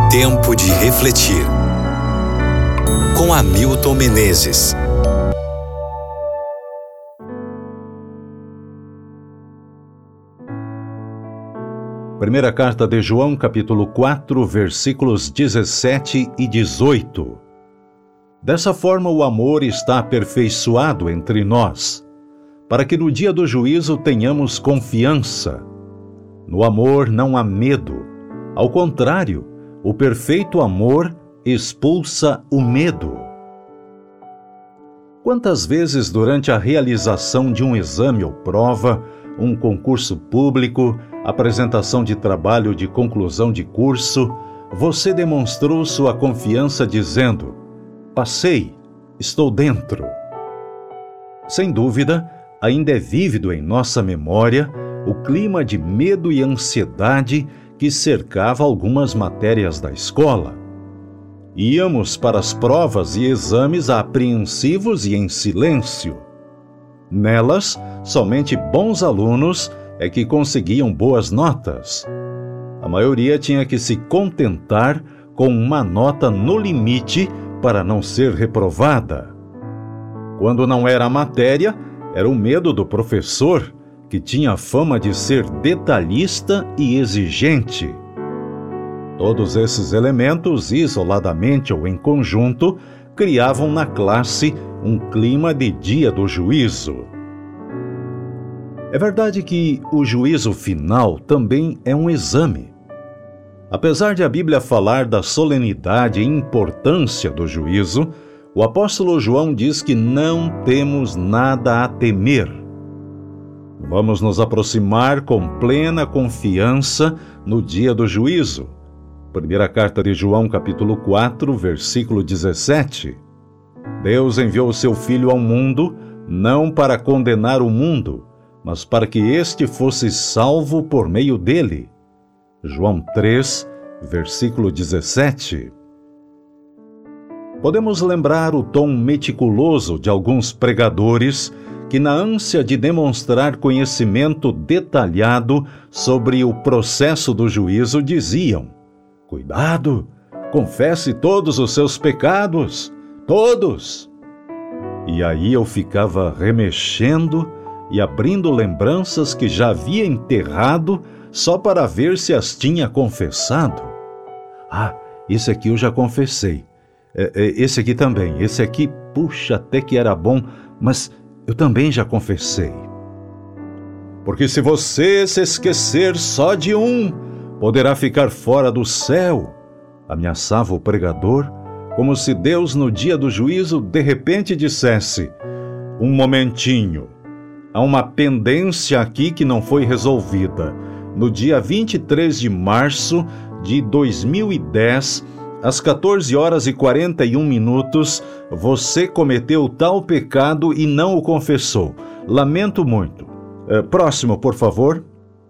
Tempo de refletir. Com Hamilton Menezes. Primeira carta de João, capítulo 4, versículos 17 e 18. Dessa forma o amor está aperfeiçoado entre nós, para que no dia do juízo tenhamos confiança. No amor não há medo. Ao contrário, o perfeito amor expulsa o medo. Quantas vezes durante a realização de um exame ou prova, um concurso público, apresentação de trabalho de conclusão de curso, você demonstrou sua confiança dizendo: "Passei, estou dentro"? Sem dúvida, ainda é vívido em nossa memória o clima de medo e ansiedade que cercava algumas matérias da escola. Íamos para as provas e exames apreensivos e em silêncio. Nelas, somente bons alunos é que conseguiam boas notas. A maioria tinha que se contentar com uma nota no limite para não ser reprovada. Quando não era a matéria, era o medo do professor, que tinha fama de ser detalhista e exigente. Todos esses elementos, isoladamente ou em conjunto, criavam na classe um clima de dia do juízo. É verdade que o juízo final também é um exame. Apesar de a Bíblia falar da solenidade e importância do juízo, o apóstolo João diz que não temos nada a temer. Vamos nos aproximar com plena confiança no dia do juízo. Primeira carta de João, capítulo 4, versículo 17. Deus enviou o seu Filho ao mundo, não para condenar o mundo, mas para que este fosse salvo por meio dele. João 3, versículo 17. Podemos lembrar o tom meticuloso de alguns pregadores que, na ânsia de demonstrar conhecimento detalhado sobre o processo do juízo, diziam: "Cuidado, confesse todos os seus pecados, todos!" E aí eu ficava remexendo e abrindo lembranças que já havia enterrado só para ver se as tinha confessado. Esse aqui eu já confessei. Esse aqui também. Esse aqui, puxa, até que era bom, mas eu também já confessei. Porque se você se esquecer só de um, poderá ficar fora do céu, ameaçava o pregador, como se Deus no dia do juízo de repente dissesse: "Um momentinho, há uma pendência aqui que não foi resolvida. No dia 23 de março de 2010, às 14 horas e 41 minutos, você cometeu tal pecado e não o confessou. Lamento muito. Próximo, por favor."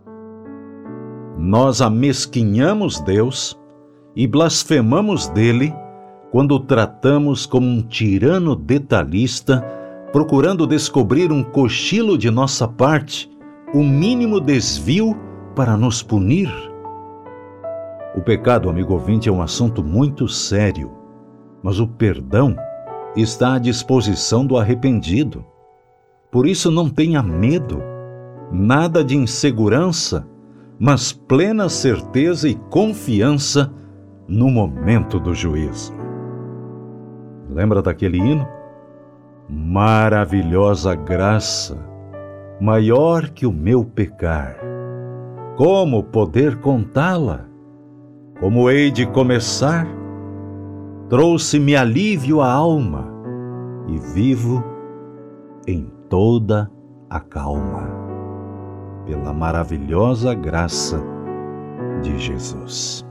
Nós amesquinhamos Deus e blasfemamos dele quando o tratamos como um tirano detalhista, procurando descobrir um cochilo de nossa parte, o mínimo desvio para nos punir. O pecado, amigo ouvinte, é um assunto muito sério, mas o perdão está à disposição do arrependido. Por isso não tenha medo, nada de insegurança, mas plena certeza e confiança no momento do juízo. Lembra daquele hino? Maravilhosa graça, maior que o meu pecar. Como poder contá-la? Como hei de começar? Trouxe-me alívio à alma e vivo em toda a calma, pela maravilhosa graça de Jesus.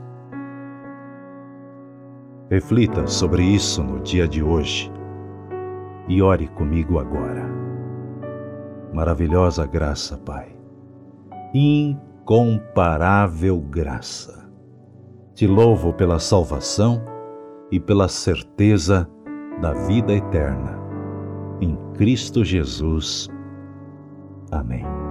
Reflita sobre isso no dia de hoje e ore comigo agora. Maravilhosa graça, Pai, incomparável graça. Te louvo pela salvação e pela certeza da vida eterna. Em Cristo Jesus. Amém.